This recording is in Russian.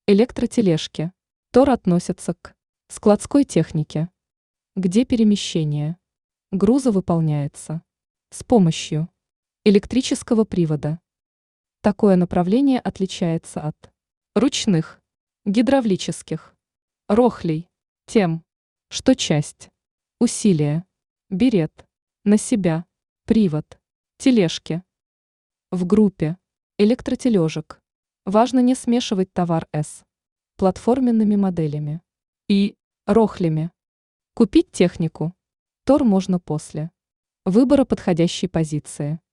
Электротележки. Тор относятся к складской технике, где перемещение груза выполняется с помощью электрического привода. Такое направление отличается от ручных, гидравлических, рохлей, тем, что часть усилия берет на себя привод тележки. В группе электротележек важно не смешивать товар с платформенными моделями и рохлями. Купить технику Тор можно после выбора подходящей позиции.